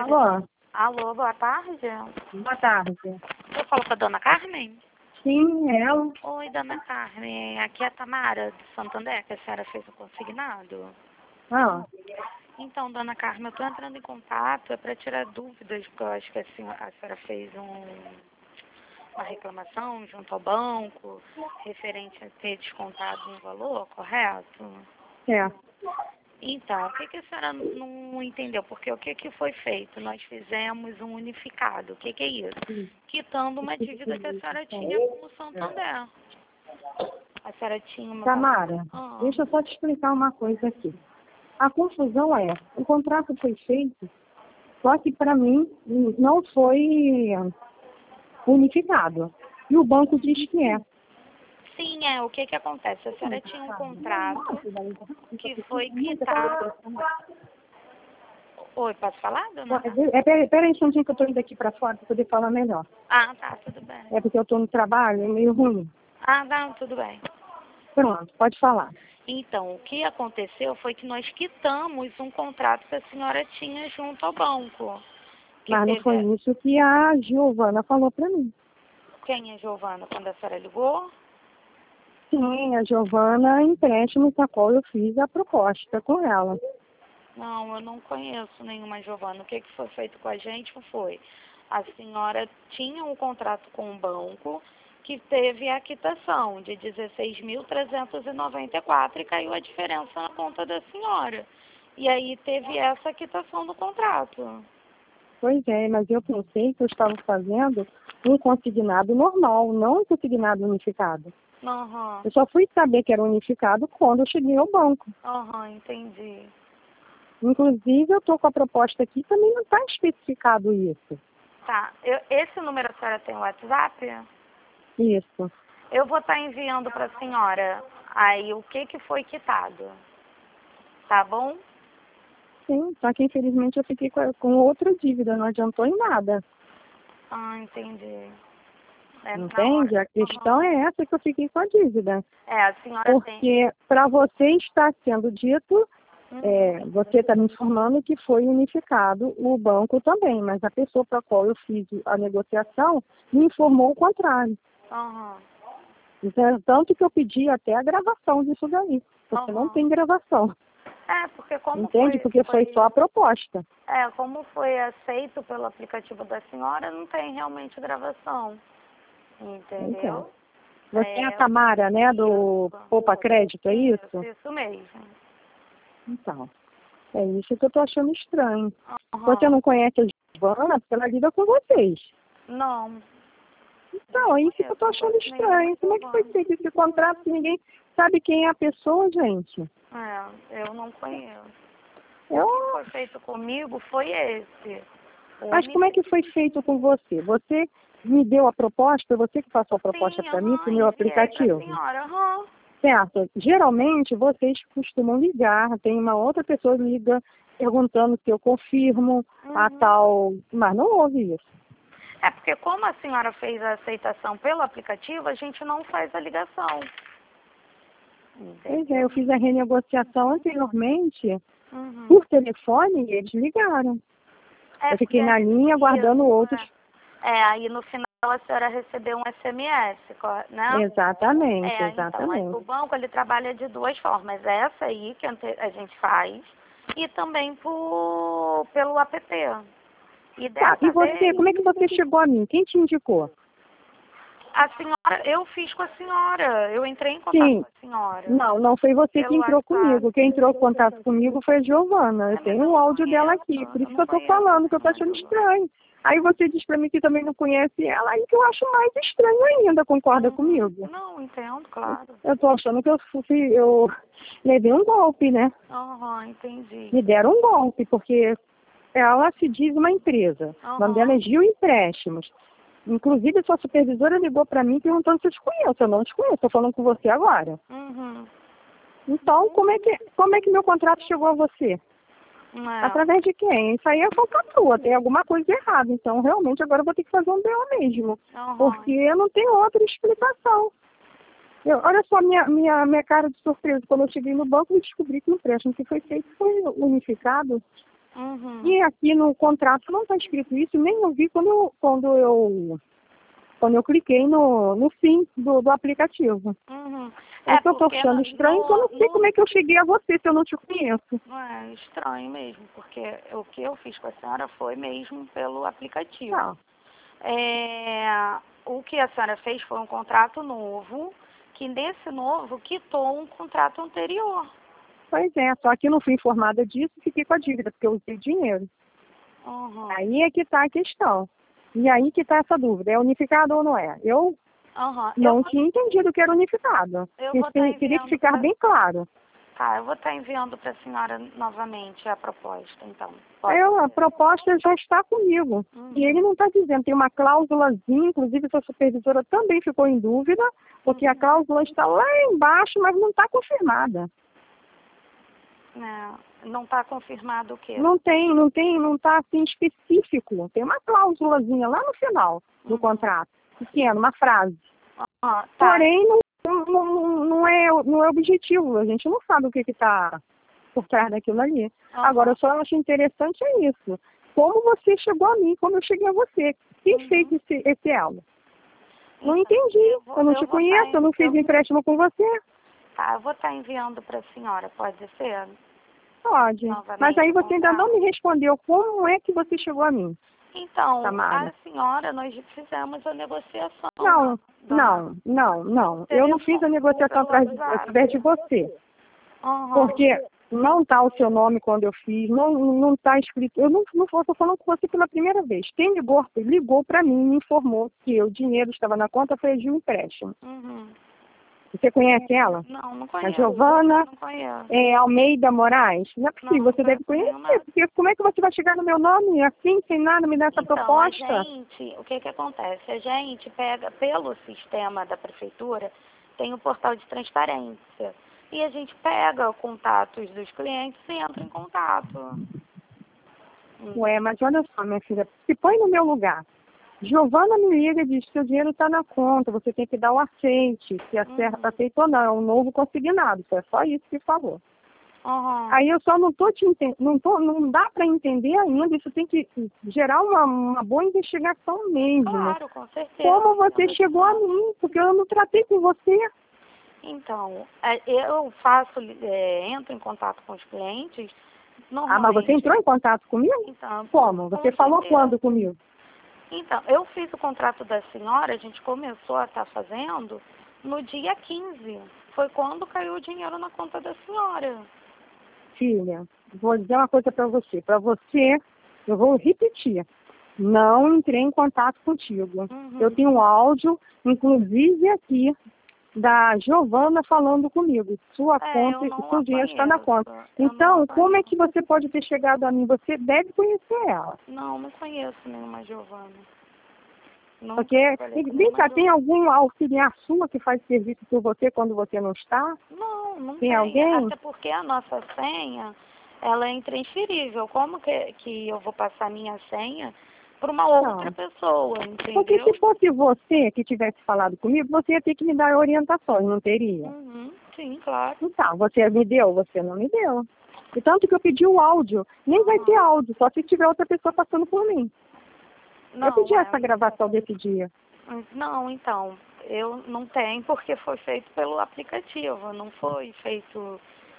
Alô? Alô, boa tarde. Boa tarde. Eu falo com a dona Carmen? Sim, ela. Oi, dona Carmen. Aqui é a Tamara, de Santander, que a senhora fez o consignado. Ah, Então, dona Carmen, eu estou entrando em contato para tirar dúvidas, porque eu acho que a senhora fez uma reclamação junto ao banco, referente a ter descontado um valor, correto? certo. Então, o que a senhora não entendeu? Porque o que foi feito? Nós fizemos um unificado. O que é isso? Quitando uma dívida que a senhora tinha com o Santander. A senhora tinha uma... Tamara, deixa eu só te explicar uma coisa aqui. A confusão é, o contrato foi feito, só que para mim não foi unificado. E o banco diz que é. Sim, o que acontece? A senhora tinha um contrato que foi quitado. Oi, posso falar, dona? Pera aí um instantinho que eu estou indo aqui para fora para poder falar melhor. Ah, tá, tudo bem. É porque eu estou no trabalho, é meio ruim. Ah, não, tudo bem. Pronto, pode falar. Então, o que aconteceu foi que nós quitamos um contrato que a senhora tinha junto ao banco. Mas não foi isso que a Giovana falou para mim. Quem é Giovana, quando a senhora ligou? Sim, a Giovana empréstimo a qual eu fiz a proposta com ela. Não, eu não conheço nenhuma Giovana. O que foi feito com a gente foi, a senhora tinha um contrato com o banco que teve a quitação de 16.394 e caiu a diferença na conta da senhora. E aí teve essa quitação do contrato. Pois é, mas eu pensei que eu estava fazendo um consignado normal, não um consignado unificado. Aham. Eu só fui saber que era unificado quando eu cheguei ao banco. Entendi. Inclusive, eu estou com a proposta aqui, também não está especificado isso. Tá. Esse número a senhora tem o WhatsApp? Isso. Eu vou estar enviando para a senhora aí o que foi quitado. Tá bom? Sim, só que infelizmente eu fiquei com outra dívida, não adiantou em nada. Entendi. Entende? A questão é essa que eu fiquei com a dívida. A senhora Porque para você está sendo dito, você está me informando que foi unificado o banco também, mas a pessoa para a qual eu fiz a negociação me informou o contrário. Então, tanto que eu pedi até a gravação disso daí, porque não tem gravação. Porque como entende? Porque foi só a proposta. Como foi aceito pelo aplicativo da senhora, não tem realmente gravação. Entendeu? Então, você é a Tamara, né, do Poupa Crédito, é isso? Isso mesmo. Então, é isso que eu tô achando estranho. Você não conhece a Giovana, porque ela lida com vocês. Não. Então, é isso que eu tô achando estranho. Como é que foi feito esse contrato se ninguém sabe quem é a pessoa, gente? Eu não conheço. O que foi feito comigo foi esse. Mas como é que foi feito com você? Você me deu a proposta, você que passou a proposta para mim, para o meu aplicativo? Senhora, Certo. Geralmente, vocês costumam ligar, tem uma outra pessoa que liga perguntando se eu confirmo a tal... Mas não houve isso. Porque como a senhora fez a aceitação pelo aplicativo, a gente não faz a ligação. Pois é, eu fiz a renegociação anteriormente por telefone e eles ligaram. Eu fiquei na linha aguardando outros. Aí no final a senhora recebeu um SMS, né? Exatamente, Então, aí o banco ele trabalha de duas formas. Essa aí que a gente faz e também pelo app. E você, como é que você chegou a mim? Quem te indicou? A senhora, eu fiz com a senhora. Eu entrei em contato com a senhora. Não foi você que entrou comigo. Quem entrou em contato comigo foi a Giovana. Eu tenho o áudio dela aqui. Por isso que eu tô falando, que eu tô achando estranho. Aí você diz pra mim que também não conhece ela, aí que eu acho mais estranho ainda. Concorda comigo? Não, entendo, claro. Eu tô achando que eu levei um golpe, né? Entendi. Me deram um golpe, porque ela se diz uma empresa. O nome dela é Gil Empréstimos. Inclusive, sua supervisora ligou para mim perguntando se eu te conheço. Eu não te conheço, estou falando com você agora. Então, como é que meu contrato chegou a você? Através de quem? Isso aí é falcatrua, tem alguma coisa errada. Então, realmente, agora eu vou ter que fazer um BO mesmo. Porque eu não tenho outra explicação. Olha só minha cara de surpresa. Quando eu cheguei no banco, eu descobri que o empréstimo que foi feito foi unificado. E aqui no contrato não está escrito isso, nem eu vi quando eu cliquei no fim do aplicativo. Eu estou achando estranho, porque eu não sei como é que eu cheguei a você se eu não te conheço. É estranho mesmo, porque o que eu fiz com a senhora foi mesmo pelo aplicativo. Tá. O que a senhora fez foi um contrato novo, que nesse novo quitou um contrato anterior. Pois é, só que eu não fui informada disso e fiquei com a dívida, porque eu usei dinheiro. Aí é que está a questão. E aí que está essa dúvida, é unificado ou não é? Eu não tinha entendido que era unificado. Teria que ficar bem claro. Tá, eu vou estar enviando para a senhora novamente a proposta, então. A proposta já está comigo. E ele não está dizendo, tem uma cláusulazinha, inclusive sua supervisora também ficou em dúvida, porque a cláusula está lá embaixo, mas não está confirmada. Não está confirmado o quê? Não está assim específico. Tem uma cláusulazinha lá no final do contrato, pequeno, uma frase. Tá. Porém, não é objetivo, a gente não sabe o que está por trás daquilo ali. Agora, eu só acho interessante isso. Como você chegou a mim, como eu cheguei a você. Quem fez esse elo? Não entendi. Eu não te conheço, eu não fiz empréstimo com você. Tá, eu vou estar enviando para a senhora, pode ser? Pode. Mas aí você ainda não me respondeu como é que você chegou a mim. Então, Tamara. a senhora, nós fizemos a negociação. Não. Eu não fiz a negociação através de você. Porque não está o seu nome quando eu fiz, não está escrito. Eu não estou falando com você pela primeira vez. Quem ligou para mim e me informou que o dinheiro estava na conta foi de um empréstimo. Você conhece ela? Não conheço. A Giovana Não conheço. Almeida Moraes? Não é possível, você deve conhecer. Porque como é que você vai chegar no meu nome assim, sem nada, me dar essa proposta? O que acontece? A gente pega, pelo sistema da prefeitura, tem o portal de transparência. E a gente pega contatos dos clientes e entra em contato. Ué, mas olha só, minha filha, se põe no meu lugar. Giovana me liga e diz que o dinheiro está na conta, você tem que dar o aceite, se aceitou ou não, é um novo consignado, é só isso que falou. Aí eu só não estou te entendendo, não dá para entender ainda, isso tem que gerar uma boa investigação mesmo. Claro, com certeza. Como você chegou a mim, porque eu não tratei com você. Então, eu entro em contato com os clientes, mas você entrou em contato comigo? Então, como? Você falou quando comigo? Então, eu fiz o contrato da senhora, a gente começou a estar fazendo no dia 15. Foi quando caiu o dinheiro na conta da senhora. Filha, vou dizer uma coisa para você. Para você, eu vou repetir. Não entrei em contato contigo. Eu tenho um áudio, inclusive aqui, da Giovana falando comigo. Sua conta, seu dinheiro está na conta. Então, como é que você pode ter chegado a mim? Você deve conhecer ela. Não conheço nenhuma Giovana. Porque, vem cá, tem algum auxiliar sua que faz serviço por você quando você não está? Não tem. Alguém? Até porque a nossa senha, ela é intransferível. Como que eu vou passar minha senha para uma outra pessoa, entendeu? Porque se fosse você que tivesse falado comigo, você ia ter que me dar orientações, não teria? Sim, claro. Então, você me deu, você não me deu. E tanto que eu pedi o áudio, nem vai ter áudio, só se tiver outra pessoa passando por mim. Eu pedi essa gravação desse dia. Não, então, eu não tenho porque foi feito pelo aplicativo, não foi feito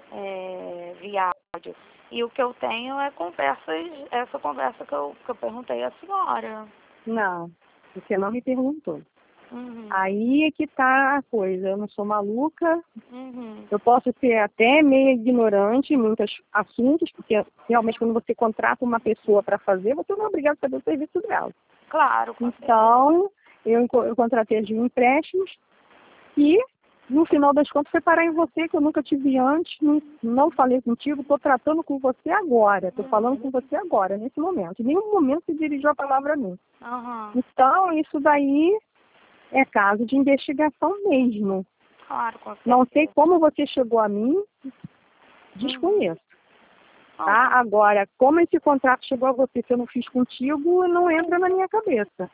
via áudio. E o que eu tenho é essa conversa que eu perguntei à senhora. Não, você não me perguntou. Aí é que tá a coisa, eu não sou maluca, eu posso ser até meio ignorante em muitos assuntos, porque realmente quando você contrata uma pessoa para fazer, você não é obrigado a fazer o serviço dela. Claro, com Então, eu contratei de empréstimos e no final das contas foi parar em você, que eu nunca tive antes, não falei contigo, estou tratando com você agora, estou falando com você agora, nesse momento. Em nenhum momento se dirigiu a palavra a mim. Então, isso daí é caso de investigação mesmo. Claro, com certeza. Não sei como você chegou a mim, desconheço. Tá? Agora, como esse contrato chegou a você, se eu não fiz contigo, não entra na minha cabeça.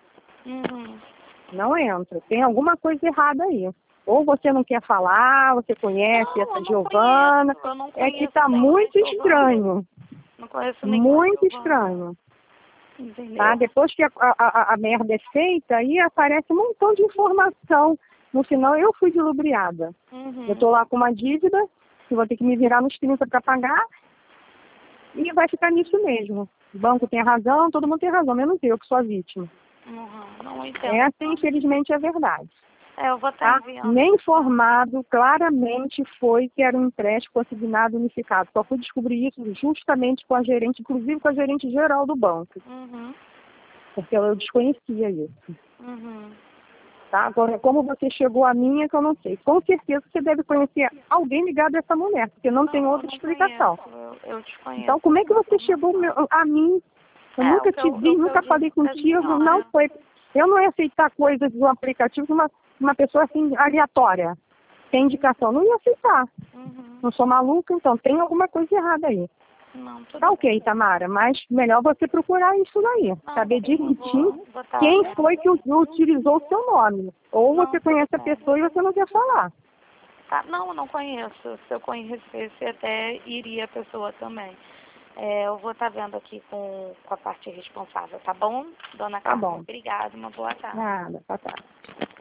Não entra. Tem alguma coisa errada aí. Ou você não quer falar, você conhece essa Giovana. É que está muito estranho. Não conheço ninguém. Muito estranho. Entendeu? Tá? Depois que a merda é feita, aí aparece um montão de informação. No final, eu fui dilubriada. Eu tô lá com uma dívida, que vou ter que me virar nos 30 para pagar, e vai ficar nisso mesmo. O banco tem razão, todo mundo tem razão, menos eu, que sou a vítima. Não entendo. Essa, infelizmente, é a verdade. Eu vou estar Tá? enviando. Nem informado, claramente foi que era um empréstimo consignado unificado. Só fui descobrir isso justamente com a gerente, inclusive com a gerente geral do banco. Porque eu desconhecia isso. Tá? Agora, como você chegou a mim, é que eu não sei. Com certeza você deve conhecer alguém ligado a essa mulher, porque não tem outra explicação. Eu desconheço. Então, como é que você chegou a mim? Eu nunca te vi, nunca falei contigo, não foi. Eu não ia aceitar coisas do aplicativo de uma pessoa assim, aleatória, sem indicação. Não ia aceitar. Não sou maluca, então tem alguma coisa errada aí. Tá ok, Tamara, mas melhor você procurar isso daí. Saber direitinho quem foi que utilizou o seu nome. Ou você conhece a pessoa e você não quer falar. Tá? Não, eu não conheço. Se eu conhecesse, até iria a pessoa também. Eu vou estar vendo aqui com a parte responsável, tá bom? Dona Carmen, Tá bom. obrigada, uma boa tarde. Nada, tá.